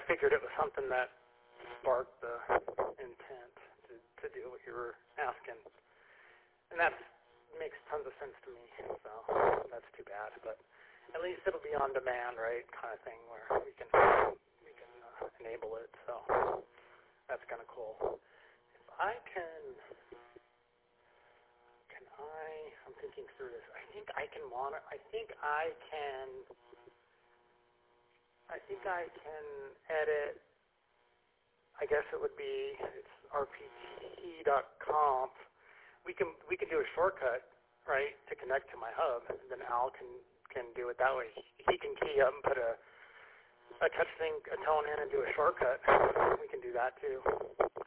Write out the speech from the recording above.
I figured it was something that sparked the intent to do what you were asking. And that makes tons of sense to me, so that's too bad. But at least it'll be on demand, right, kind of thing, where we can enable it. So that's kind of cool. If I I'm thinking through this. I think I can edit. I guess it would be, it's rpt.conf. We can do a shortcut, right, to connect to my hub, and then Al can do it that way. He can key up and put a touch thing, a tone in, and do a shortcut. We can do that too.